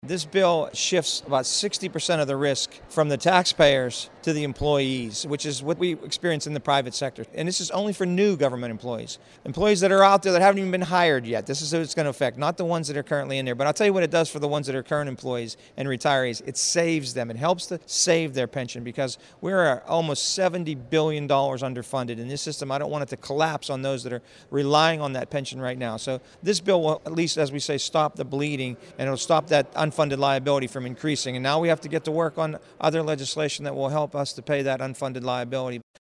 This bill shifts about 60% of the risk from the taxpayers to the employees, which is what we experience in the private sector. And this is only for new government employees. Employees that are out there that haven't even been hired yet. This is who it's going to affect, not the ones that are currently in there. But I'll tell you what it does for the ones that are current employees and retirees. It saves them. It helps to save their pension because we're almost $70 billion underfunded in this system. I don't want it to collapse on those that are relying on that pension right now. So this bill will, at least as we say, stop the bleeding, and it'll stop that unfunded liability from increasing. And now we have to get to work on other legislation that will help us to pay that unfunded liability.